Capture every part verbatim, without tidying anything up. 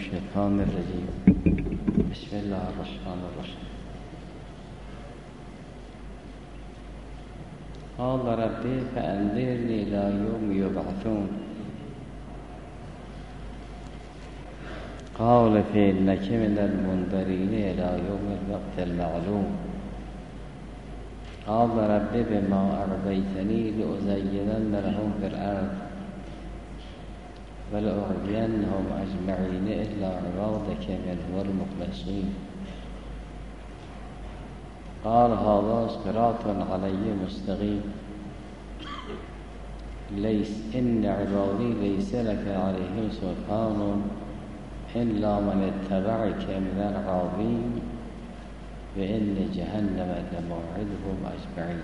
الشیطان الرجیم. بسم الله الرحمن الرحیم. قال ربی فانذرنی الی یوم یبعثون قال فإنک من المنذرین الی یوم الوقت المعلوم قال ربی بما اغویتنی لأزینن لهم فی الارض ولأغوینهم اجمعین الا عبادک منهم المخلصین قال هذا صراط علی مستقیم لیس ان عبادی لیس لك علیهم سلطان الا من اتبعك من الغاوین و ان جهنم لموعدهم اجمعین.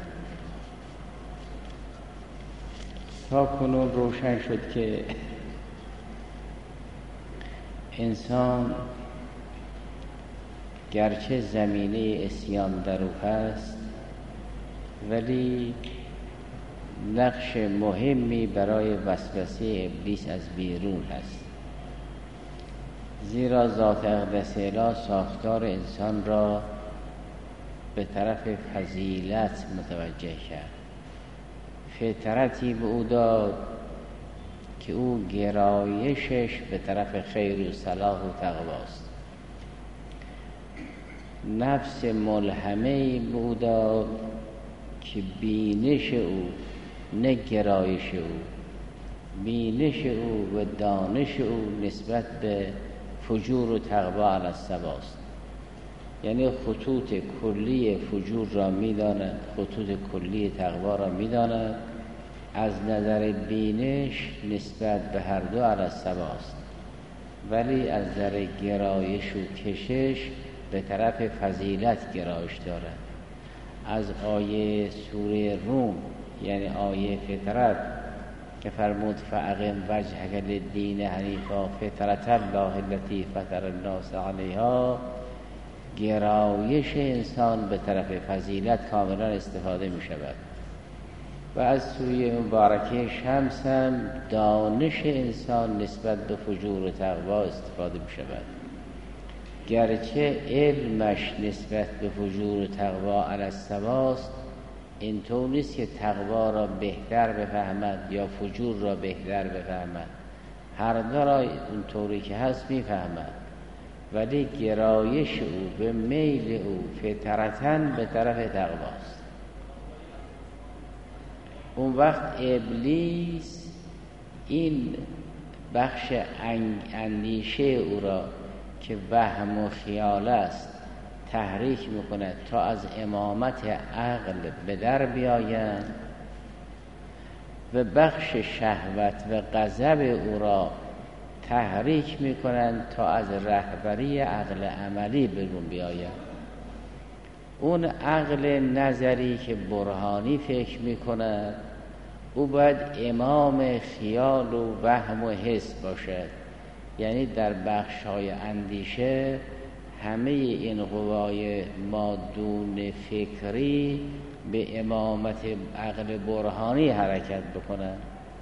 تا کنون روشن شد که انسان گرچه زمینه اسیان در او هست ولی نقش مهمی برای وسوسه ابلیس از بیرون هست، زیرا ذات اقدس الهی ساختار انسان را به طرف فضیلت متوجه کرد. فطرتی به او داد که او گرایشش به طرف خیر و صلاح و تقواست. نفس ملهمه‌ای به او داد که بینش او نه گرایش او، بینش او و دانش او نسبت به فجور و تقوا علی الصواب، یعنی خطوط کلی فجور را می‌داند، خطوط کلی تقوا را می‌داند، از نظر بینش نسبت به هر دو علی الصواب، ولی از نظر گرایش و کشش به طرف فضیلت گرایش دارد. از آیه سوره روم یعنی آیه فطرت که فرمود فاقم وجهک للدین حنیفا فطرت الله التی فطر الناس علیها، گرایش انسان به طرف فضیلت کاملا استفاده می شود. و از سوی مبارکه شمس هم دانش انسان نسبت به فجور و تقوا استفاده می شود. گرچه علمش نسبت به فجور و تقوا علی الصواب اینطور نیست که تقوا را بهتر بفهمد یا فجور را بهتر بفهمد، هر دو را اونطوری که هست میفهمد، ولی گرایش او به میل او فطرتاً به طرف تقواست. اون وقت ابلیس این بخش اندیشه او را که وهم و خیال است تحریک میکند تا از امامت عقل به در بیایند و بخش شهوت و غضب او را تحریک میکنند تا از رهبری عقل عملی بیرون بیایند. اون عقل نظری که برهانی فکر میکند او باید امام خیال و وهم و حس باشد، یعنی در بخش‌های اندیشه همه این قوای مادون فکری به امامت عقل برهانی حرکت بکنند.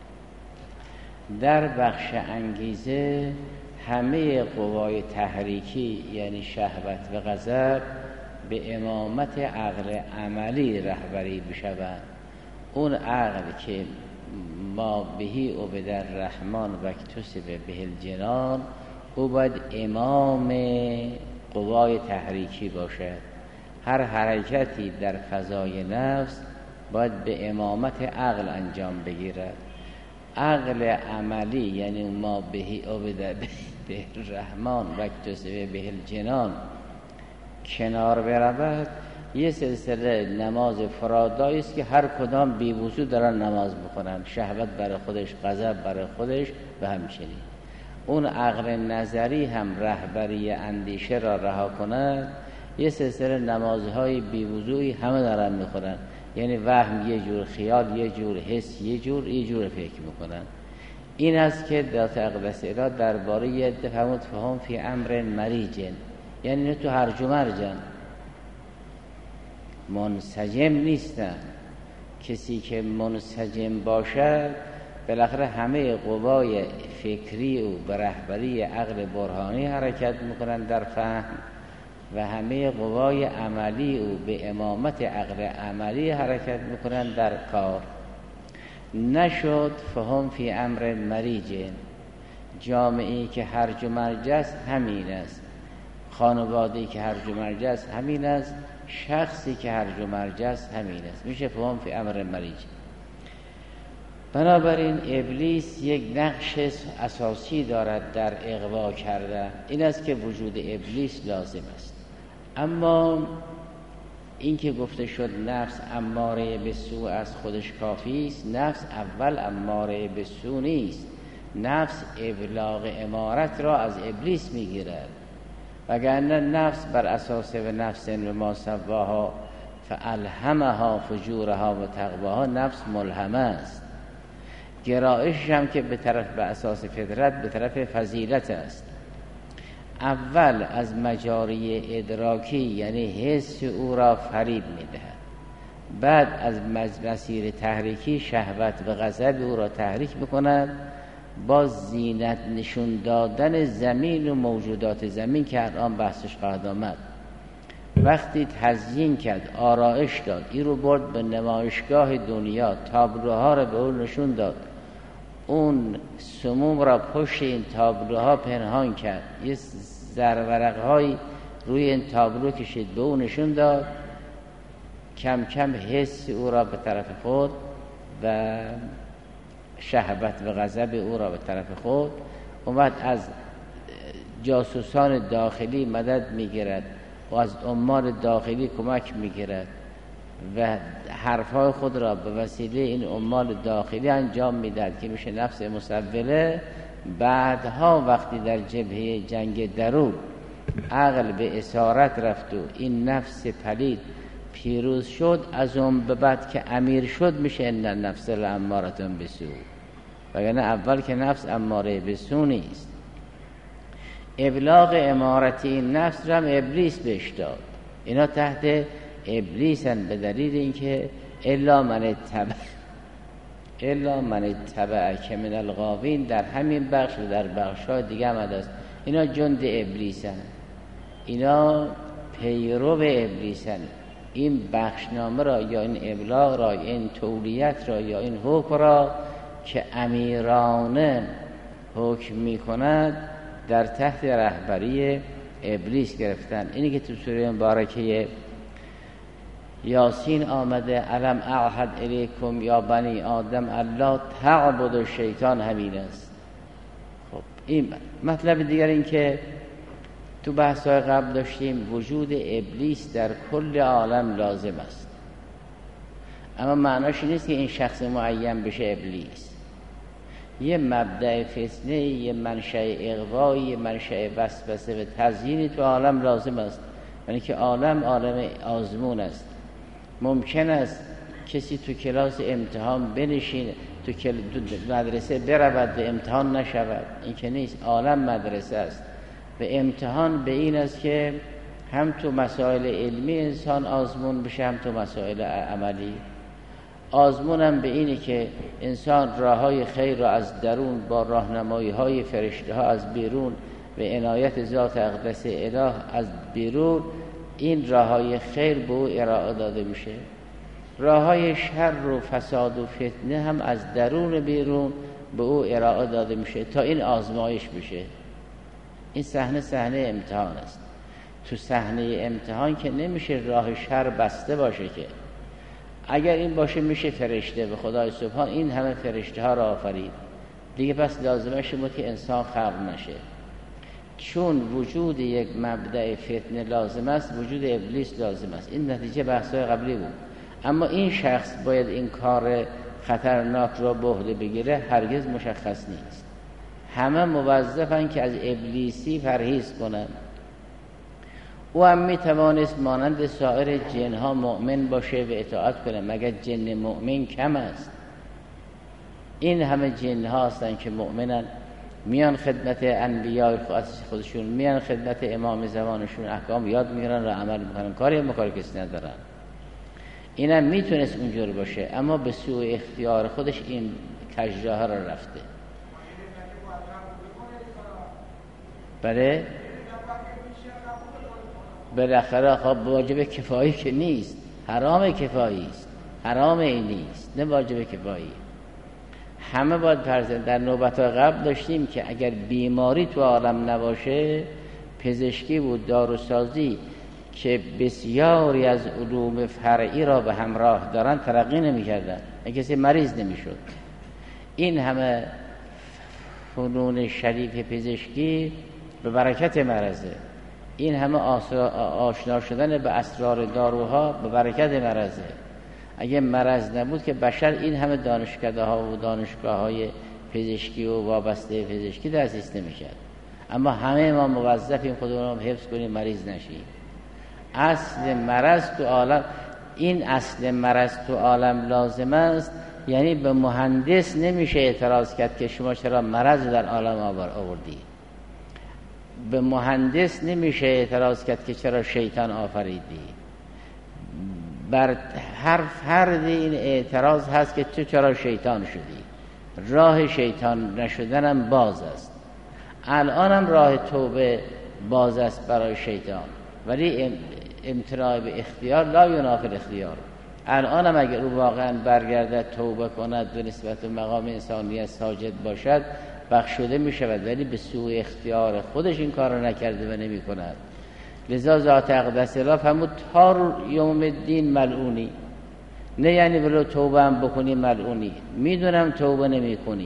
در بخش انگیزه همه قوای تحریکی یعنی شهوت و غضب به امامت عقل عملی رهبری بشوند. اون عقل که ما بهی عبد الرحمن و اکتسب به الجنان او باید امام قوای تحریکی باشد. هر حرکتی در فضای نفس باید به امامت عقل انجام بگیرد. عقل عملی یعنی ما بهی عبد به الرحمن و اکتسب به الجنان کنار برود، یه سلسله نماز فرادایی است که هر کدام بی وضو دارن نماز بخونن، شهوت برای خودش، غضب برای خودش و همچنین. اون عقل نظری هم رهبری اندیشه را رها کند، یه سلسله نمازهای بی وضوئی همه دارن میخونن، یعنی وهم یه جور، خیال یه جور، حس یه جور، یه جور فکر میکنن. این است که ذات اقدس الهی درباره یه دفعه فهم فی امر مریجن، یعنی تو هرج و مرجن، منسجم نیستن. کسی که منسجم باشد بالاخره همه قوای فکری او به رهبری عقل برهانی حرکت میکنن در فهم و همه قوای عملی او به امامت عقل عملی حرکت میکنن در کار. نشد فهم فی امر مریج، جامعه‌ای که هرج و مرج است همین است، خانواده‌ای که هرج و مرج است همین است، شخصی که هرج و مرج است همین است، میشه فهم فی امر مریج. بنابراین ابلیس یک نقش اساسی دارد در اغوا کردن، این است که وجود ابلیس لازم است. اما این که گفته شد نفس اماره به سو از خودش کافی است، نفس اول اماره به سو نیست، نفس ابلاغ امارت را از ابلیس میگیرد، وگرنه نفس بر اساس و نفس و ما سواها فالهمها فجورها و تقواها نفس ملهمه است. گرایش هم که به طرف به اساس فطرت به طرف فضیلت است. اول از مجاری ادراکی یعنی حس او را فریب میدهد، بعد از مسیر تحریکی شهوت و غضب او را تحریک میکند با زینت نشون دادن زمین و موجودات زمین که الان بحثش خواهد آمد. وقتی تزیین کرد، آرایش داد، این رو برد به نمایشگاه دنیا، تابلوها را به اون نشون داد، اون سموم را پشت این تابلوها پنهان کرد، یه زرورق‌هایی روی این تابلو کشید به اون نشون داد، کم کم حس او را به طرف خود و شهوت و غضب او را به طرف خود، اومد از جاسوسان داخلی مدد میگیرد و از عمال داخلی کمک میگیرد و حرفهای خود را به وسیله این عمال داخلی انجام میداد که میشه نفس مسوله. بعدها وقتی در جبهه جنگ درون عقل به اسارت رفت و این نفس پلید پیروز شد، از اون به بعد که امیر شد میشه ان النفس لاماره بالسوء، وگرنه اول که نفس اماره بالسوء نیست. ابلاغ امارتی این نفس را هم ابلیس بهش داد، اینا تحت ابلیسن به دلیل اینکه الا من اتبع الا من اتبع که من الغاوین در همین بخش و در بخش‌های دیگه هم هست. اینا جند ابلیسن، اینا پیرو ابلیسن. این بخشنامه را یا این ابلاغ را یا این تولیت را یا این حکم را که امیرانه حکم می کند در تحت رهبری ابلیس گرفتن. اینی که تو سوره مبارکه یاسین آمده علم اعهد الیکم یا بنی آدم الا تعبدوا الشیطان، همین است. خب این مطلب دیگر این که تو بحث‌های قبل داشتیم، وجود ابلیس در کل عالم لازم است، اما معناش نیست که این شخص معین بشه ابلیس. یه مبدأ فتنه، یه منشأ اغوا، یه منشأ وسوسه و تزیینی تو عالم لازم است، یعنی که عالم عالم آزمون است. ممکن است کسی تو کلاس امتحان بنشینه، تو مدرسه برود و امتحان نشود، این که نیست. عالم مدرسه است و امتحان به این است که هم تو مسائل علمی انسان آزمون بشه، هم تو مسائل عملی. آزمون هم به اینه که انسان راههای خیر را از درون با راهنمایی های فرشته ها از بیرون و عنایت ذات اقدس اله از بیرون، این راههای خیر به او ارائه داده میشه. راههای شر و فساد و فتنه هم از درون بیرون به او ارائه داده میشه تا این آزمایش بشه. این صحنه صحنه امتحان است. تو صحنه امتحان که نمیشه راه شر بسته باشه، که اگر این باشه میشه فرشته به خدای سبحان این همه فرشته ها را آفرید دیگه، پس لازمش بود که انسان خلق نشه. چون وجود یک مبدأ فتنه لازم است، وجود ابلیس لازم است. این نتیجه بحث‌های قبلی بود. اما این شخص باید این کار خطرناک را به عهده بگیره هرگز مشخص نیست. همه موظفن که از ابلیسی پرهیز کنند. او هم میتوانست مانند سایر جنها مؤمن باشه و اطاعت کنه، مگر جن مؤمن کم است؟ این همه جنها هستن که مؤمنن، میان خدمت انبیاء خودشون، میان خدمت امام زمانشون، احکام یاد میگیرن و عمل میکنن، کاری مکار کسی ندارن. اینم میتونست اونجور باشه، اما به سوء اختیار خودش این کجراه را رفته. بله بالاخره خب واجب کفایی که نیست، حرام کفایی است، حرام این نیست، نه واجب کفایی. همه باید پرسن. در نوبت قبل داشتیم که اگر بیماری تو عالم نباشه، پزشکی و داروسازی که بسیاری از علوم فرعی را به همراه دارن ترقی نمی کردن، کسی مریض نمی شد. این همه فنون شریف پزشکی به برکت مرضه، این همه آشنا شدن به اسرار داروها به برکت مرضه. اگه مرض نبود که بشر این همه دانشکده ها و دانشگاه های پزشکی و وابسته پزشکی تأسیس نمی‌کرد. اما همه ما موظفیم خودمون رو حفظ کنیم مریض نشیم. اصل مرض تو عالم، این اصل مرض تو عالم لازم است. یعنی به مهندس نمیشه اعتراض کرد که شما چرا مرض در عالم آوردی. به مهندس نمیشه اعتراض کرد که چرا شیطان آفریدی. بر هر فرد این اعتراض هست که تو چرا شیطان شدی. راه شیطان نشدنم باز است. الانم راه توبه باز است برای شیطان، ولی امتناع به اختیار لا ینافی الاختیار. الانم اگر او واقعا برگردد توبه کند و نسبت به مقام انسانیت ساجد باشد بخشوده می شود، ولی به سوء اختیار خودش این کار را نکرده و نمی کند. لذا ذات اقدس الله فرمود تا یوم الدین ملعونی. نه یعنی بلو توبه هم بکنی ملعونی، میدونم توبه نمی کنی.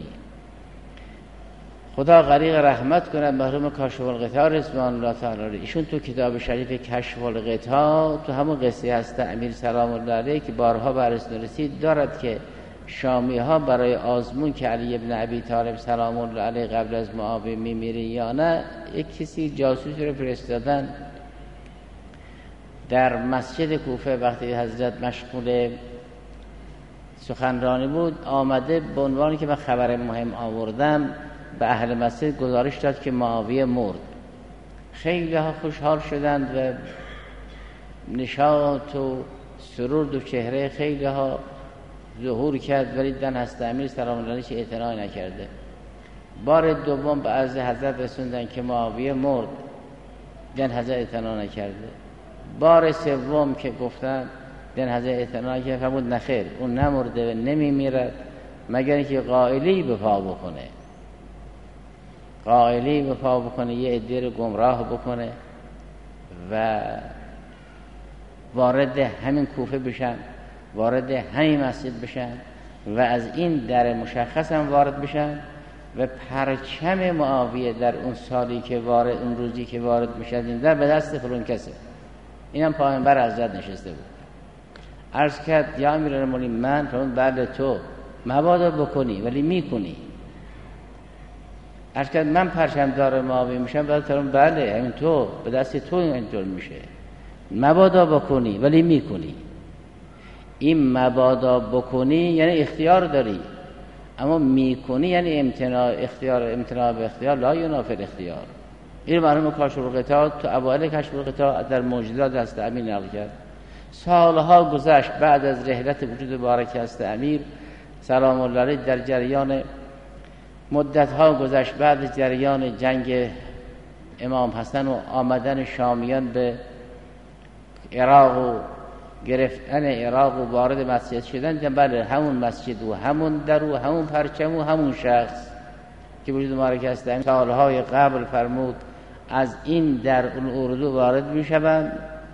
خدا غریق رحمت کند مرحوم کاشف الغطا رضوان الله تعالی. ایشون تو کتاب شریف کشف الغطا تو همون قصه هست امیر سلام الله علیه که بارها بررسی رسید دارد که شامی ها برای آزمون که علی ابن ابی طالب سلام الله علیه قبل از معاویه میمیره یا نه، یک کسی جاسوسی رو فرستادن در مسجد کوفه. وقتی حضرت مشغول سخنرانی بود آمده به عنوانی که من خبر مهم آوردم به اهل مسجد گزارش داد که معاویه مرد. خیلی ها خوشحال شدند و نشاط و سرور دو چهره خیلی ها ظهور کرد، ولی دن هست امیر سلام الله علیه اعتنا نکرده. بار دوم به عرض حضرت رسوندن که معاویه مرد، دن حضرت اعتنا نکرده. بار سوم که گفتن دن حضرت اعتنا نکرده، فرمود نخیر اون نمرده و نمی میرد مگر اینکه قائلی به پا بکنه، قائلی به پا بکنه، یه عده رو گمراه بکنه و وارد همین کوفه بشن، وارد همین مسجد بشن و از این در مشخص هم وارد بشن و پرچم معاویه در اون سالی که وارد، اون روزی که وارد میشد این در به دست فلان کسه. اینم پایانبر حضرت نشسته بود. عرض کرد یا امیرالمومنین من فرمود بله تو مبادا بکنی ولی میکنی. عرض کرد من پرچم دار معاویه میشم، بعد فرمود بله همین تو به دست تو اینطور میشه، مبادا بکنی ولی میکنی. این مبادا بکنی یعنی اختیار داری، اما میکنی یعنی امتناع اختیار، امتناع به اختیار لا ینافی الاختیار. این مرحوم کاشف الغطا تو اوایل کشف الغطا در موجودات هست امیر نقل کرد. سالها گذشت بعد از رحلت وجود مبارک هست امیر سلام الله علیه، در جریان مدتها گذشت بعد از جریان جنگ امام حسن و آمدن شامیان به عراق و گرفتن عراق و وارد مسجد شدن، بله همون مسجد و همون در و همون پرچم و همون شخص که وجود مبارک هست سالهای قبل فرمود از این در اون اردو وارد می شوند،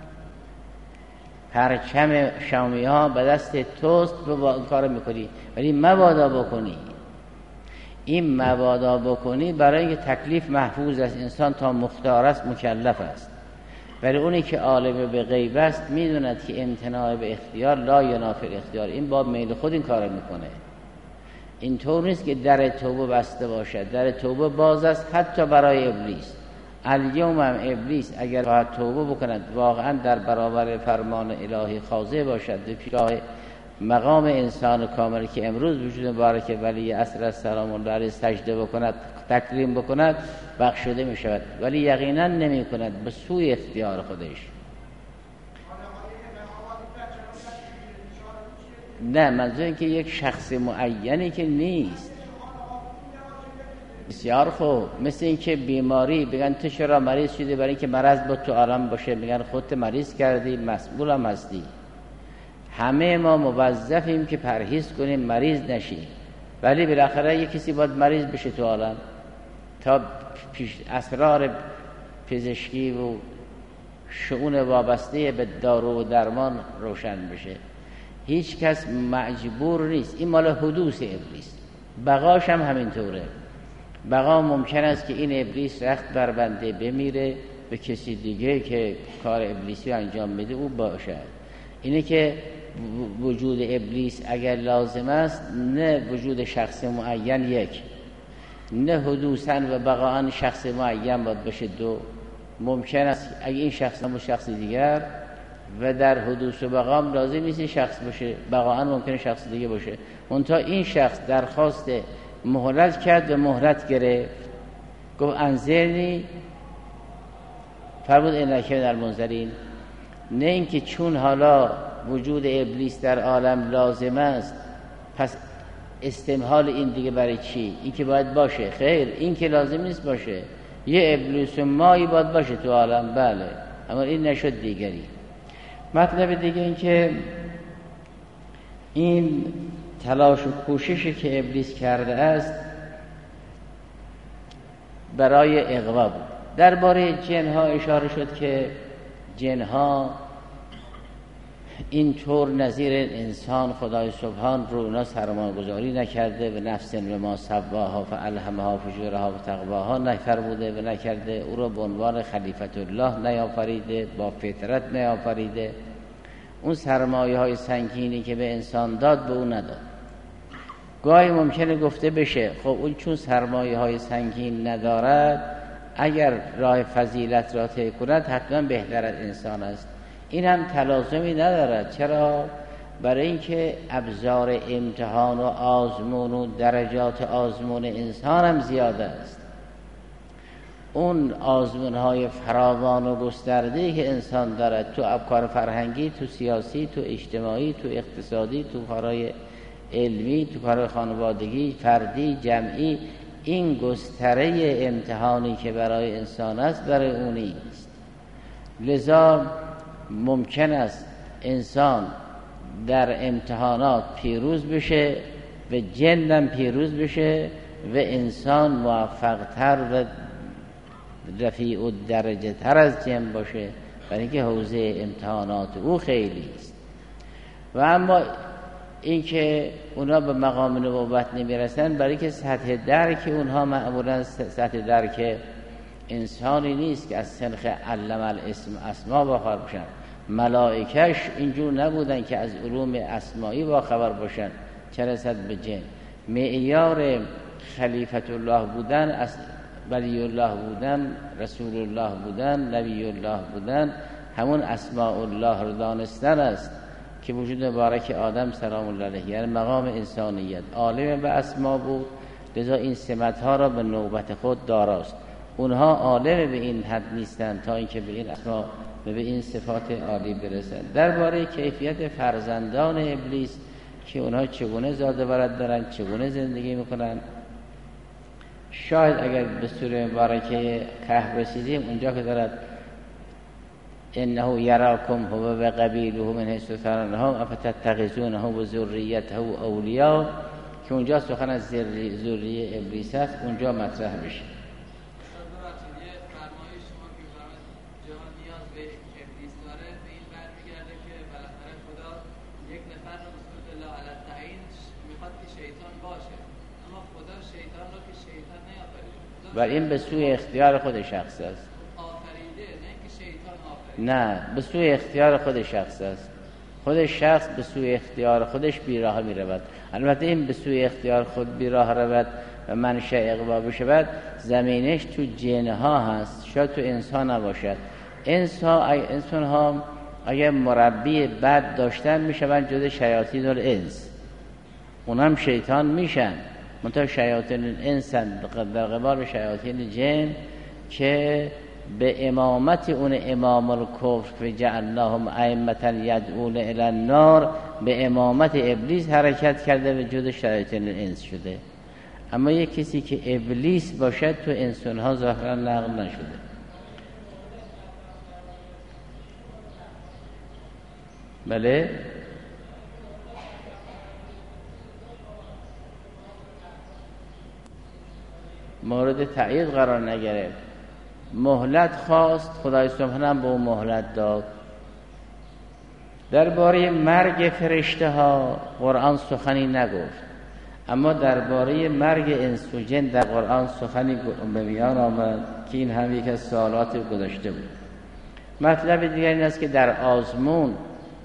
پرچم شامی ها به دست توست و این کار میکنی ولی مبادا بکنی. این مبادا بکنی برای اینکه تکلیف محفوظ است، انسان تا مختار است مکلف است، ولی اونی که عالم به غیب است میدوند که امتناع به اختیار لا ینافی الاختیار. این با میل خود این کار میکنه. این طور نیست که در توبه بسته باشد، در توبه باز است حتی برای ابلیس. الیوم هم ابلیس اگر خواهد توبه بکند واقعا در برابر فرمان الهی خاضع باشد به پیشگاه مقام انسان کامل که امروز وجود مبارک ولی عصر السلام الله علیه سجده بکند، تکریم بکند، بخشوده می شود، ولی یقینا نمی کند به سوی اختیار خودش. نه منظور این که یک شخص معینی که نیست. بسیار خوب، مثل این که بیماری بگن تو چرا مریض شدی، برای اینکه مرض با تو عالم باشه، میگن خودت مریض کردی، مسئول هم هستی. همه ما موظفیم که پرهیز کنیم مریض نشیم، ولی بالاخره یک کسی باید مریض بشه تو عالم تا پیش اسرار پزشکی و شؤون وابسته به دارو و درمان روشن بشه. هیچ کس مجبور نیست، این مال حدوث ابلیس. بقاش هم همینطوره. بقا ممکن است که این ابلیس رخت بر بنده بمیره، به کسی دیگه که کار ابلیسی انجام میده او باشد. اینه که وجود ابلیس اگر لازم است، نه وجود شخص معین یک، نه حدوثاً و بقاً شخص معین باید بشه دو. ممکن است اگه این شخص هم شخص دیگر و در حدوث و بقام لازم نیست شخص باشه، بقاً ممکنه شخص دیگه باشه. منتها این شخص درخواست مهلت کرد و مهلت گرفت، گفت انظرنی، فرمود انک من المنظرین. نه اینکه چون حالا وجود ابلیس در عالم لازم است پس استمهال این دیگه برای چی؟ این که باید باشه. خیر، این که لازم نیست باشه. یه ابلیس مایی باید باشه تو عالم، بله، اما این نشد دیگری. مطلب دیگه این که این تلاش و کوششی که ابلیس کرده است برای اغوا بود. درباره جنها اشاره شد که جنها این طور نظیر انسان خدای سبحان رو اونا سرمایه‌گذاری نکرده و نفس به ما سواها فالهمها فجورها و تقواها نفرموده و نکرده، او رو به عنوان خلیفت الله نیافریده، با فطرت نیافریده. اون سرمایه های سنگینی که به انسان داد به او نداد. گاهی ممکنه گفته بشه خب اون چون سرمایه های سنگین ندارد، اگر راه فضیلت را طی کند حتما بهتر از انسان است. این هم تلازمی ندارد. چرا؟ برای اینکه ابزار امتحان و آزمون و درجات آزمون انسان هم زیاده است. اون آزمون های فراوان و گسترده‌ای که انسان دارد تو افکار فرهنگی، تو سیاسی، تو اجتماعی، تو اقتصادی، تو کارهای علمی، تو کارهای خانوادگی، فردی، جمعی، این گستره امتحانی که برای انسان است برای اون نیست. لذا ممکن است انسان در امتحانات پیروز بشه و جنم پیروز بشه و انسان موفق‌تر و رفیع و درجه تر از جن باشه، برای اینکه حوزه امتحانات او خیلی است. و اما اینکه اونا به مقام نبوت نمیرسن برای که سطح درک اونها معمولا سطح درک انسانی نیست که از سنخ علم الاسم اسما باخبر باشن. ملائکش اینجور نبودن که از علوم اسمایی باخبر باشن، چه رسد به جن. معیار خلیفت الله بودن، ولی الله بودن، رسول الله بودن، نبی الله بودن، همون اسماء الله رو دانستن است که وجود مبارک آدم سلام الله علیه، یعنی مقام انسانیت، عالم به اسما بود. لذا این سمت‌ها را به نوبت خود داراست. اونها عالم به این حد نیستند تا اینکه به این اسما و به این صفات عالی برسند. درباره کیفیت فرزندان ابلیس که اونها چگونه زاده ولد دارن، چگونه زندگی میکنن، شاید اگر به سوره مبارکه کهف رسیدیم اونجا که دارد انه یراکم هو و قبیله من حیث ترونهم افتتخذونه و ذریته اولیاء، که اونجا سخن از ذریه ابلیس است، اونجا مطرح بشه. و این به سوی اختیار خود شخص است. نه، به سوی اختیار خود شخص است. خود شخص به سوی اختیار خودش بیراه می رود. البته این به سوی اختیار خود بیراه رود و منشأ اغوا بشود زمینش تو جنها هست، شاید تو انسان نباشد. انسان ها اگر مربی بد داشتن می شوند جز شیاطین الانس، اونم شیطان میشن. منتها شیاطین الانس در قبال شیاطین جن که به امامت اون امام الکفر فجعلناهم ائمة یدعون الی النار به امامت ابلیس حرکت کرده و جز شیاطین الانس شده. اما یک کسی که ابلیس باشد تو انسان ها ظاهرا نقل نشده. بله مورد تایید قرار نگرفت، مهلت خواست، خدای سبحانه هم به اون مهلت داد. درباره مرگ فرشته ها قرآن سخنی نگفت، اما درباره مرگ انس و جن در قرآن سخنی به میان آمد که این هم یک از سوالات گذاشته بود. مطلب دیگر این است که در آزمون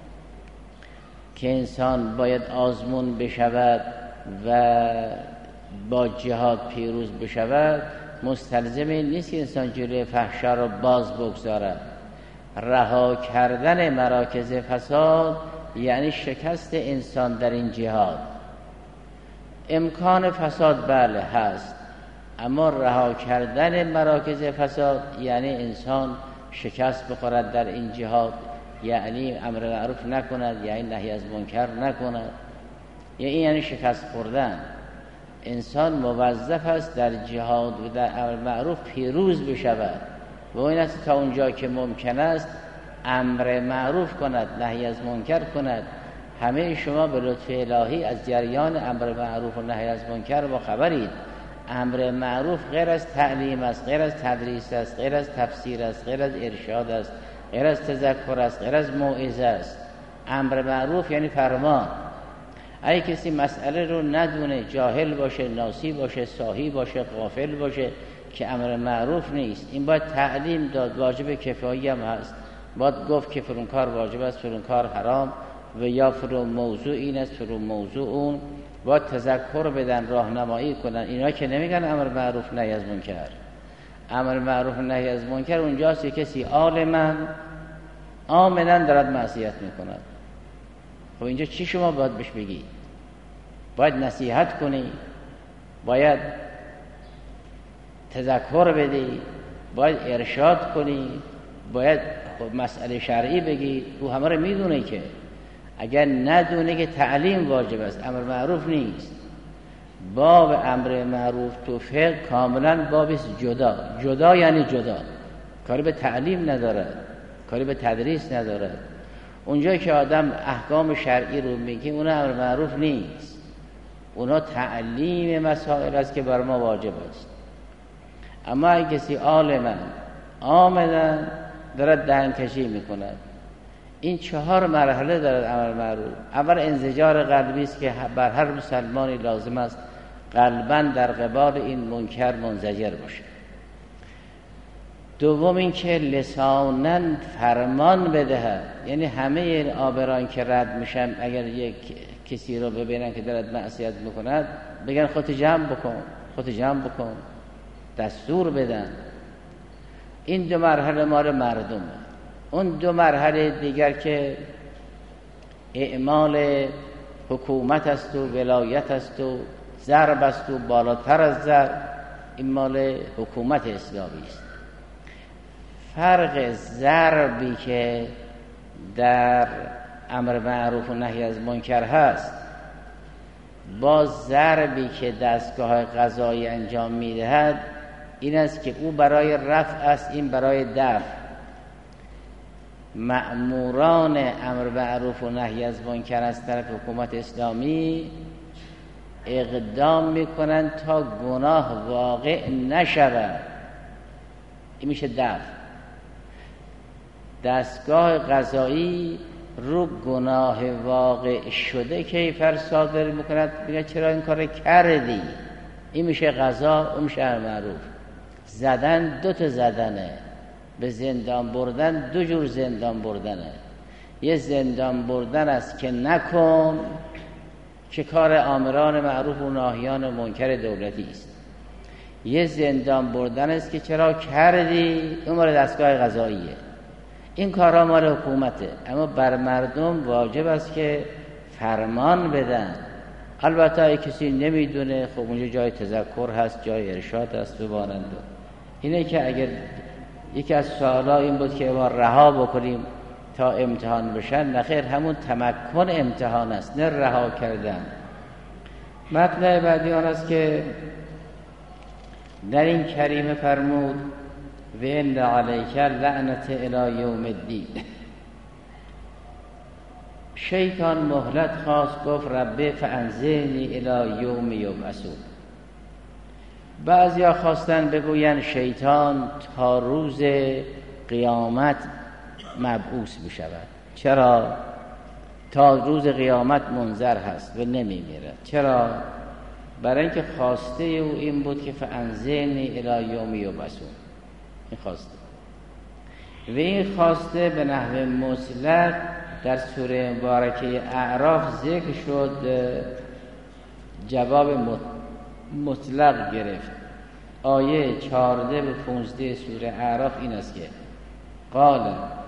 که انسان باید آزمون بشود و با جهاد پیروز بشود، مستلزم این نیست که انسان جلوی فحشا را باز بگذارد. رها کردن مراکز فساد یعنی شکست انسان در این جهاد. امکان فساد بله هست، اما رها کردن مراکز فساد یعنی انسان شکست بخورد در این جهاد، یعنی امر معروف نکند، یعنی نهی از منکر نکند، یعنی یعنی شکست خوردن. انسان موظف است در جهاد و در امر معروف پیروز بشود و این است تا اونجا که ممکن است امر معروف کند، نهی از منکر کند. همه شما به لطف الهی از جریان امر معروف و نهی از منکر با خبرید. امر معروف غیر از تعلیم است، غیر از تدریس است، غیر از تفسیر است، غیر از ارشاد است، غیر از تذکر است، غیر از موعظه است. امر معروف یعنی فرمان. اگه کسی مسئله رو ندونه، جاهل باشه، ناسی باشه، ساهی باشه، غافل باشه که امر معروف نیست، این باید تعلیم داد. واجب کفایی هم هست، باید گفت که فرون کار واجب است، فرون کار حرام، و یا فرون موضوع این است، فرون موضوع اون. باید تذکر بدن، راهنمایی کنن. اینا که نمیگن امر معروف نهی از منکر. امر معروف نهی از منکر اونجاست که کسی عالما عاملا دارد معصیت میکند. خب اینجا چی شما باید بهش بگی؟ باید نصیحت کنی، باید تذکر بدی، باید ارشاد کنی، باید مسئله شرعی بگی. او همه رو میدونه که اگر ندونه که تعلیم واجب است، امر معروف نیست. باب امر معروف تو فقه کاملا بابی جدا جدا یعنی جدا، کاری به تعلیم ندارد، کاری به تدریس ندارد. اونجایی که آدم احکام شرعی رو میگه اون امر معروف نیست، اونا تعلیم مسائل است که بر ما واجب است. اما اگه کسی عالما عاملا دارد دهنکشی میکند، این چهار مرحله دارد امر معروف. اول انزجار قلبی است که بر هر مسلمانی لازم است قلباً در قبال این منکر منزجر باشه. دوم این که لساناً فرمان بدهد، یعنی همه این آبران که رد میشن اگر یک کسی رو ببینن که دارد معصیت میکند بگن خودت جمع بکن، خودت جمع بکن، دستور بدن. این دو مرحله مال مردمه. اون دو مرحله دیگر که اعمال حکومت است و ولایت است و ضرب است و بالاتر از ضرب، این مال حکومت اسلامی است. فرق ضربی که در امر معروف و نهی از منکر هست با ضربی که دستگاه قضایی انجام میدهد این است که او برای رفع است، این برای دفع. مأموران امر معروف و نهی از منکر از طرف حکومت اسلامی اقدام میکنند تا گناه واقع نشود، این میشه دفع. دستگاه قضایی رو گناه واقع شده کیفر صادر میکند، میگه چرا این کار کردی، این میشه قضا، اون میشه امر معروف. زدن دو تا زدنه، به زندان بردن دو جور زندان بردنه. یه زندان بردن است که نکن، که کار آمران معروف و ناهیان منکر دولتی است. یه زندان بردن است که چرا کردی، اون مال دستگاه قضاییه. این کارها مال حکومته، اما بر مردم واجب است که فرمان بدن. البته اگه کسی نمیدونه خب اونجا جای تذکر هست، جای ارشاد هست و مانند. اینه که اگر یکی از سوالا این بود که ما رها بکنیم تا امتحان بشن. نخیر، همون تمکن امتحان است، نه رها کردن. مطلب بعدی آن است که در این کریمه فرمود و ان علیک لعنت الی یوم الدین. شیطان مهلت خواست، گفت رب فانظرنی الی یوم یبعثون. بعضیا خواستن بگوین شیطان تا روز قیامت مبعوث بشود. چرا؟ تا روز قیامت منظر هست و نمی میره. چرا؟ برای اینکه خواسته او این بود که فانظرنی الی یوم یبعثون. این خواسته و این خواسته به نحو مطلق در سوره مبارکه اعراف ذکر شد، جواب مطلق گرفت. آیه چهارده به پونزده سوره اعراف این است که قال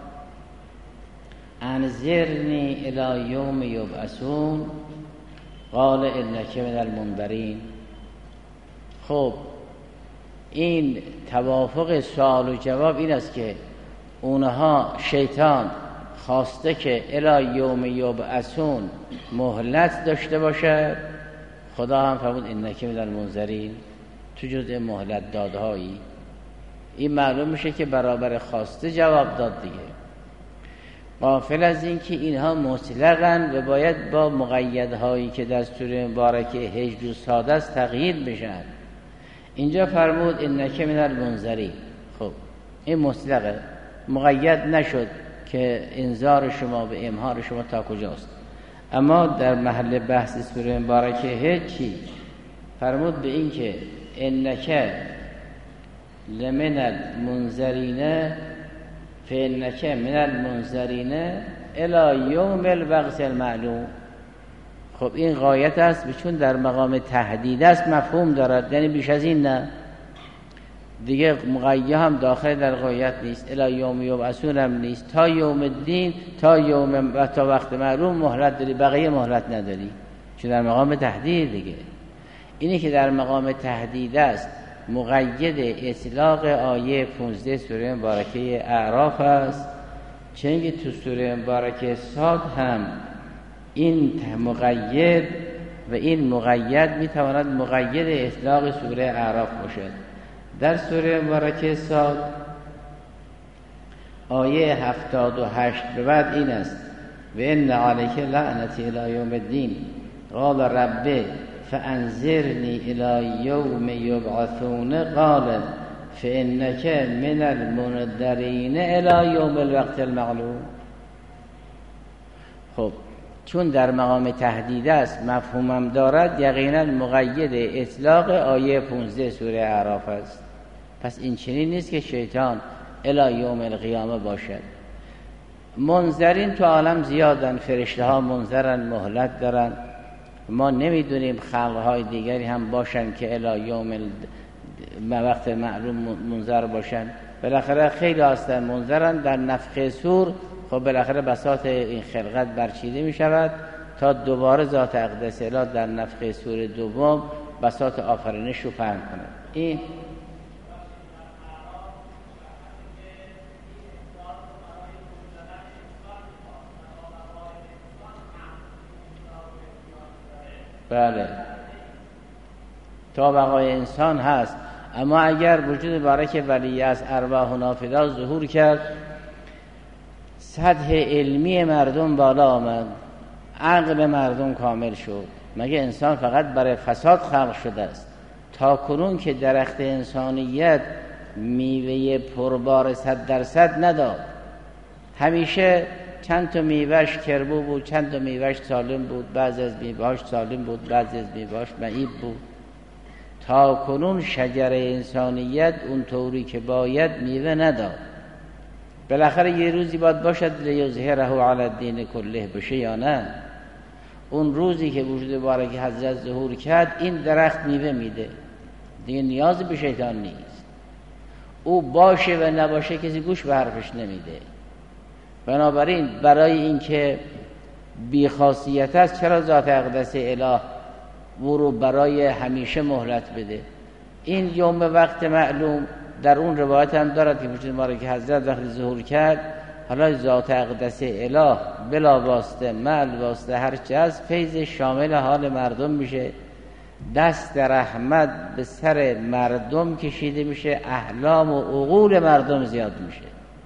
انذرنی الی یوم یبعثون قال انک من المنذرین. خب این توافق سوال و جواب این است که اونها شیطان خواسته که الی یوم یبعثون مهلت داشته باشد، خدا هم فرمود انک من المنذرین، تو جزء مهلت دادهایی. این معلوم میشه که برابر خواسته جواب داد دیگه. غافل از این که اینها مطلقاً و باید با مقیدهایی که در سوره مبارکه هجر و ساده است تغییر بشن. اینجا فرمود انک من المنذرین. خب این مطلقه، مقید نشد که انذار شما به امهار شما تا کجاست. اما در محل بحث سوره مبارکه هجر فرمود به این که انک لمن المنذرین فانک من المنذرین الی یوم الوقت المعلوم. خب این غایت است، چون در مقام تهدید است مفهوم دارد، یعنی بیش از این نه دیگه. مقید هم داخل در غایت نیست، الی یوم یبعثون هم نیست. تا یوم الدین، تا یوم و تا وقت معلوم مهلت داری، بقیه مهلت نداری، چون در مقام تهدید دیگه. اینی که در مقام تهدید است مقید اطلاق آیه پانزده سوره مبارکه اعراف است. چنگه تو سوره مبارکه صاد هم این مقید و این مقید میتواند مقید اطلاق سوره اعراف باشد. در سوره مبارکه صاد آیه هفتاد و هشت به بعد این است و ان علیک لعنتی الی یوم الدین قال رب فانذرنی الی یوم یبعثون قال فانک من المنذرین الی یوم الوقت المعلوم. خب چون در مقام تهدید است مفهومم دارد، یقینا مقید اطلاق آیه پانزده سوره اعراف است. پس این چنین نیست که شیطان الی یوم القیامه باشد. منذرین تو عالم زیادن، فرشته ها منذرن، مهلت دارن. ما نمیدونیم خلقهای دیگری هم باشن که الی یوم وقت معلوم منذر باشن. بالاخره خیلی هستن منذرن در نفخه صور. خب بالاخره بساط این خلقت برچیده می شود تا دوباره ذات اقدس اله در نفخه صور دوم بساط آفرینش رو فهم کند. این بله تا بقای انسان هست. اما اگر وجود بارک ولی از ارواح و نافذات ظهور کرد، سطح علمی مردم بالا آمد، عقل مردم کامل شد، مگه انسان فقط برای فساد خلق شده است؟ تا کنون که درخت انسانیت میوه پربار صد درصد نداد. همیشه چند تا میوهش کربو بود، چند تا میوهش سالم بود، بعضی از میوهاش سالم بود، بعضی از میوهاش معیب بود. تا کنون شجر انسانیت اون طوری که باید میوه نداد. بالاخره یه روزی باید باشد لیظهره علی الدین کله بشه یا نه؟ اون روزی که وجود بارک حضرت ظهور کرد این درخت میوه میده دیگه، نیازی به شیطان نیست. او باشه و نباشه کسی گوش به حرفش نمیده. بنابراین برای اینکه بیخاصیت است چرا ذات اقدس اله او رو برای همیشه مهلت بده؟ این یوم وقت معلوم در اون روایت هم دارد که وجود مبارک حضرت وقتی ظهور کرد، حالا ذات اقدس اله بلا واسطه مل واسطه هر چه از فیض شامل حال مردم میشه، دست رحمت به سر مردم کشیده میشه، احلام و عقول مردم زیاد میشه.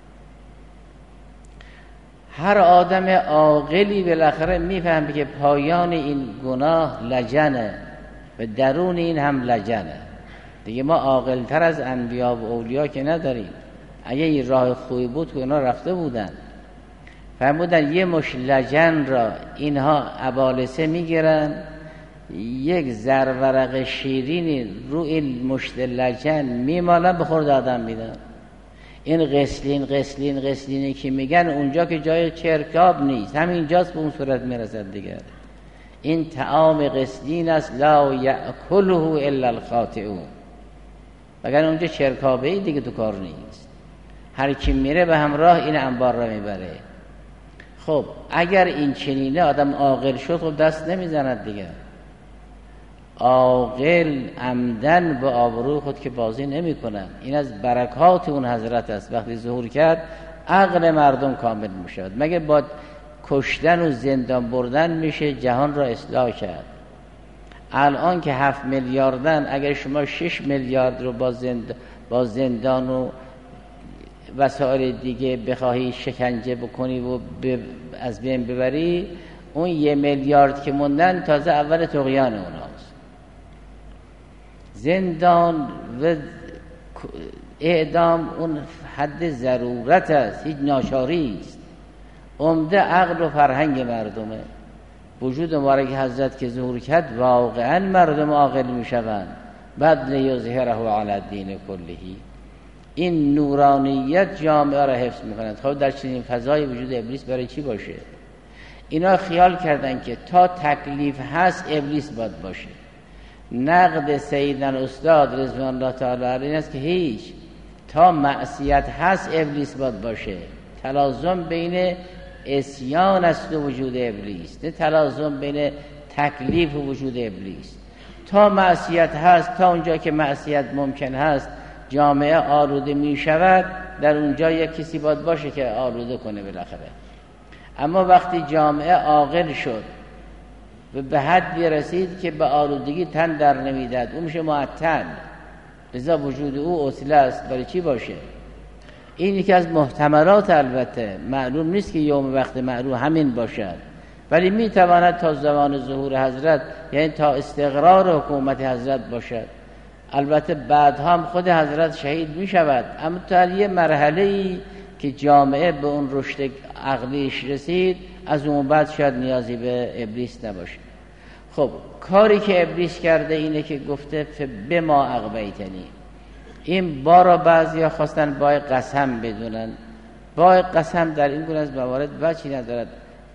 هر آدم عاقلی بالاخره میفهمه که پایان این گناه لجنه و درون این هم لجنه. دیگه ما عاقل‌تر از انبیا و اولیا که نداریم. اگه این راه خوبی بود که اونا رفته بودن، فرمودن یه مش لجن را اینها ابالسه میگیرن، یک زرورق شیرینی رو این مشت لجن میمالن به خورد آدم میدن. این غسلین غسلین غسلینی که میگن اونجا که جای چرکاب نیست، همینجاست به اون صورت میرسد دیگر. این طعام غسلین است لا یأکله الا الخاطئون، مگر اونجا چرکابه ای دیگه تو کار نیست. هر کی میره به همراه این انبار را میبره. خب اگر این چنینه آدم عاقل شد، خب دست نمیزند دیگه. عاقل عمدن به آبروی خود که بازی نمی کنن. این از برکات اون حضرت است. وقتی ظهور کرد عقل مردم کامل می شود. مگه با کشتن و زندان بردن میشه جهان را اصلاح کرد؟ الان که هفت میلیاردن، اگر شما شش میلیارد رو با, زند... با زندان و وسایل دیگه بخواهی شکنجه بکنی و ب... از بین ببری، اون یه میلیارد که موندن تازه اول طغیان اوناست. زندان و اعدام اون حد ضرورت است، هیچ ناچاری است. عمده عقل و فرهنگ مردمه. وجود مبارک حضرت که ظهور کرد واقعا مردم عاقل می شوند. بعد لیظهره علی الدین کلهی. این نورانیت جامعه را حفظ می کند. خب در چنین فضای وجود ابلیس برای چی باشه؟ اینا خیال کردن که تا تکلیف هست ابلیس باید باشه. نقد سیدنا استاد رضوان الله تعالی علیه است که هیچ، تا معصیت هست ابلیس باید باشه. تلازم بین عصیان است و وجود ابلیس، نه تلازم بین تکلیف و وجود ابلیس. تا معصیت هست، تا اونجا که معصیت ممکن هست جامعه آلوده می شود، در اونجا یک کسی باید باشه که آلوده کنه بالاخره. اما وقتی جامعه عاقل شد و به حدی رسید که به آلودگی تن در نمیداد، اون میشه معطل. لذا وجود او اصله است. برای چی باشه؟ این یکی از محتملات، البته معلوم نیست که یوم وقت معلوم همین باشد، ولی میتواند تا زمان ظهور حضرت، یعنی تا استقرار حکومت حضرت باشد. البته بعد هم خود حضرت شهید میشود، اما تا یه مرحله‌ای که جامعه به اون رشد عقلیش رسید، از اون بعد شاید نیازی به ابلیس نباشه. خب کاری که ابلیس کرده اینه که گفته بما اغویتنی. این با را بعضی ها خواستن بای قسم بدونن. بای قسم در این گونه از موارد وجهی ندارد.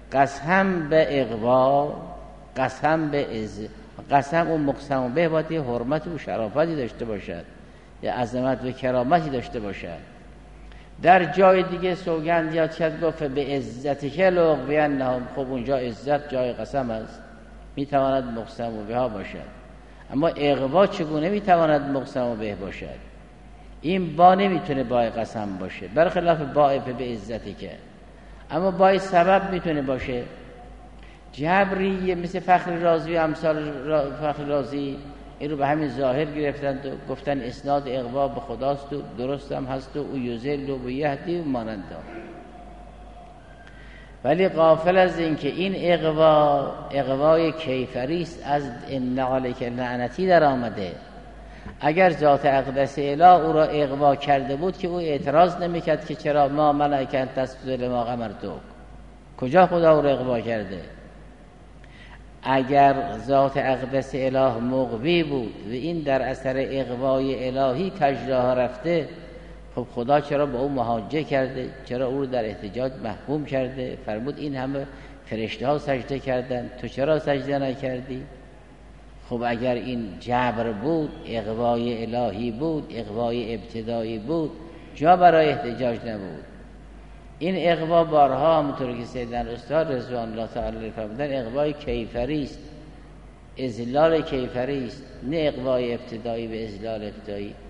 قسم به اغوا، قسم به از، قسم و مقسم به باید یه حرمت و شرافتی داشته باشد، یه عظمت و کرامتی داشته باشد. در جای دیگه سوگند یاد کرد گفت به عزت که لغوینهم. خب اونجا عزت جای قسم است، میتواند مقسم و به باشد. اما اغوا چگونه میتواند مقسم و به باشد؟ این با نمیتونه بای قسم باشه، برخلاف بای به عزتی که. اما بای سبب میتونه باشه. جبری مثل فخر رازی و امثال فخر رازی این رو به همین ظاهر گرفتند و گفتن اسناد اغوا به خداست و درست هم هست و او یذل و یهدی و مانند. ولی غافل از این که این اغوا اغوای کیفری است، از ان علیک لعنتی در آمده. اگر ذات اقدس اله او را اغوا کرده بود که او اعتراض نمیکرد که چرا ما ملائکه تسجد لما امرتک. کجا خدا او را اغوا کرده؟ اگر ذات اقدس اله مغوی بود و این در اثر اغوای الهی کجراه رفته، خب خدا چرا با او محاجه کرده؟ چرا او رو در احتجاج محکوم کرده؟ فرمود این همه فرشته ها سجده کردن، تو چرا سجده نکردی؟ خب اگر این جبر بود، اغوای الهی بود، اغوای ابتدایی بود، جا برای احتجاج نبود. این اغوا بارها همونطور که سیدنا استاد رضوان الله تعالی فرمودن اغوای کیفری است، اذلال کیفری است، نه اغوای ابتدایی به اذلال ابتدایی.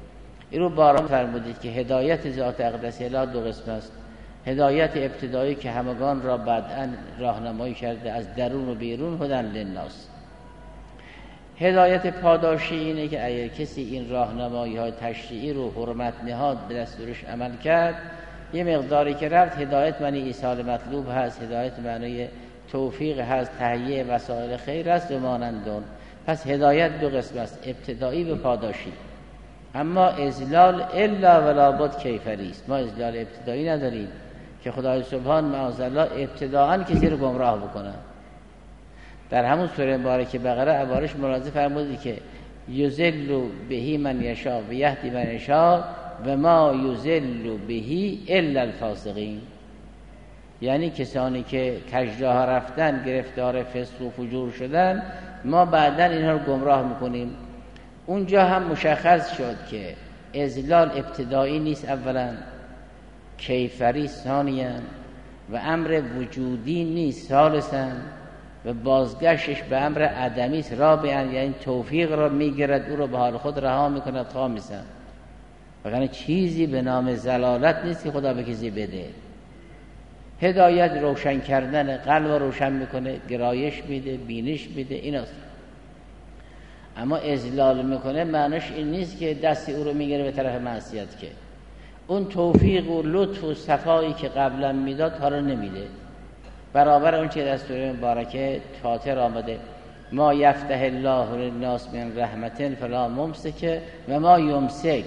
این رو بارها فرمودید که هدایت ذات اقدس اله دو قسم است. هدایت ابتدایی که همگان را بعداً راهنمایی کرده از درون و بیرون هدن للناس. هدایت پاداشی اینه که اگر کسی این راهنمایی های تشریعی رو حرمت نهاد، به دستورش عمل کرد، یه مقداری که رفت، هدایت معنی ایصال مطلوب هست، هدایت معنی توفیق هست، تهیه وسایل خیر است و مانندون. پس هدایت دو قسم است، ابتدایی و پاداشی. اما اذلال الا ولا بد کیفری است. ما اذلال ابتدایی نداریم که خدای سبحان معاذالله ابتداءً کسی رو گمراه بکنه. در همون سوره مبارکه بقره عبارش ملاحظه فرمودید که یذل بهی من یشاء و یهدی من یشاء و ما یذل بهی الا الفاسقین. یعنی کسانی که کجراه رفتن، گرفتار فسق و فجور شدن، ما بعداً اینها رو گمراه میکنیم. اونجا هم مشخص شد که اذلال ابتدایی نیست اولا، کیفری ثانیاً، و امر وجودی نیست ثالثاً، و بازگشتش به امر عدمی است رابعاً، یعنی توفیق را میگیرد او را به حال خود رها میکند خامساً. وگرنه چیزی به نام زلالت نیست که خدا به کسی بده. هدایت روشن کردن قلب رو روشن میکنه، گرایش میده، بینش میده، این است. اما اذلال میکنه معنیش این نیست که دست او رو میگیره به طرف معصیت، که اون توفیق و لطف و صفایی که قبلا میداد حالا نمیده. برابر اون چه دستور مبارکه تاتر آمده ما یفتح الله للناس من رحمت فلا ممسک و ما یمسک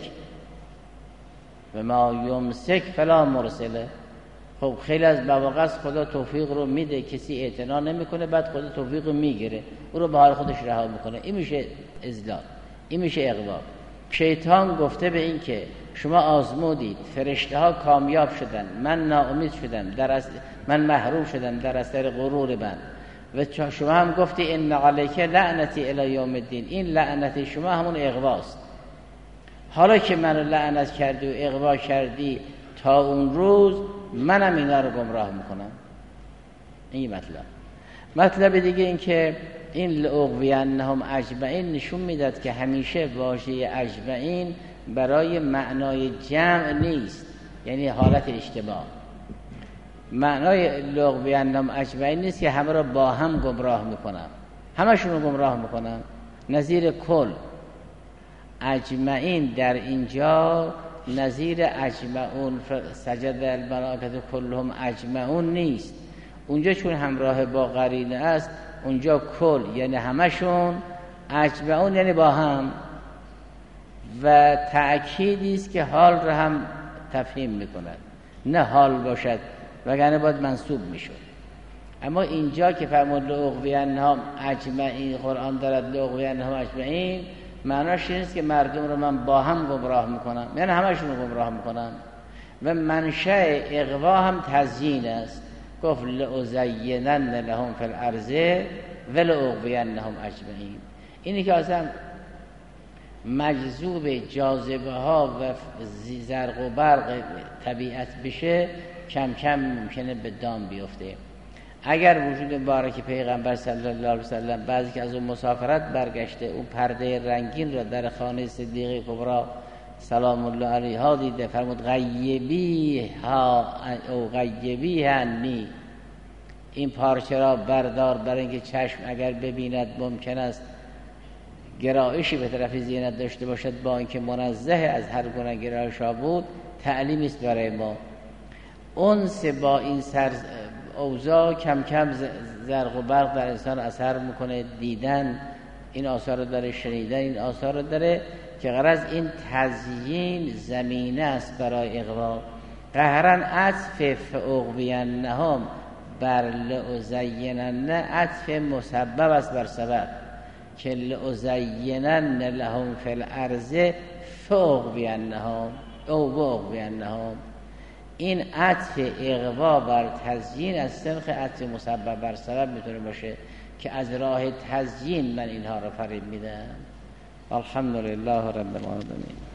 و ما یمسک فلا مرسله. خب خیلی از مواقع خدا توفیق رو میده، کسی اعتنا نمیکنه، بعد خدا توفیق رو میگیره، او رو به حال خودش رها میکنه. این میشه اذلال، این میشه اغوا. شیطان گفته به این که شما آزمودید، فرشته ها کامیاب شدن، من ناامید شدم، در از من محروم شدم در اثر غرور من، و شما هم گفتی ان علیک لعنتی الی یوم الدین. این لعنت شما همون اغواست. حالا که منو لعنت کردی و اغوا کردی تا اون روز، منم اینا رو گمراه میکنم. این مطلب. مطلب دیگه این که این لأغوینهم اجمعین نشون میداد که همیشه واژه اجمعین برای معنای جمع نیست، یعنی حالت اجتماع. معنای لأغوینهم اجمعین نیست که همه را با هم گمراه میکنم، همشون رو گمراه میکنم. نظیر کل. اجمعین در اینجا نظیر اجمعون سجد الملائکه کلهم اجمعون نیست. اونجا چون همراه با قرینه است، اونجا کل یعنی همشون، اجمعون یعنی با هم، و تأکیدی است که حال را هم تفهیم میکند، نه حال باشد وگرنه باید منصوب میشد. اما اینجا که فرمود لأغوینهم اجمعین، قرآن دارد لأغوینهم اجمعین، معناش این است که مردم رو من با هم گمراه میکنم، یعنی همشون رو گمراه میکنم. و منشأ اغوا هم تزیین است. گفت لأزینن لهم فی الارض و لأغوینهم اجمعین. اینی که اصلا مجذوب جاذبه ها و زرق و برق طبیعت بشه، کم کم ممکنه به دام بیفته. اگر وجود مبارک پیغمبر صلی الله علیه وسلم بعضی که از اون مسافرت برگشته، اون پرده رنگین را در خانه صدیقه کبرا سلام الله علیها دیده، فرمود غیبی ها او غیبی هنی، این پارچه را بردار برای اینکه چشم اگر ببیند ممکن است گرایشی به طرف زینت داشته باشد، با اینکه منزه از هر گونه گرایش ها بود. تعلیمی است برای ما. انس با این سر اوضاع کم کم زرق و برق در انسان اثر میکنه. دیدن این آثار رو داره، شنیدن این آثار رو داره، که غرض این تزیین زمینه است برای اغوا. قهرن عطف فاغوینهم بر لأزینن عطف مسبب است بر سبب، که لأزینن لهم فی الارض فاغوینهم او باغوینهم. این عطف اغوا بر تزیین از سنخ عطف مسبب بر سبب میتونه باشه، که از راه تزیین من اینها رو فریب میدم. الحمدلله رب العالمین.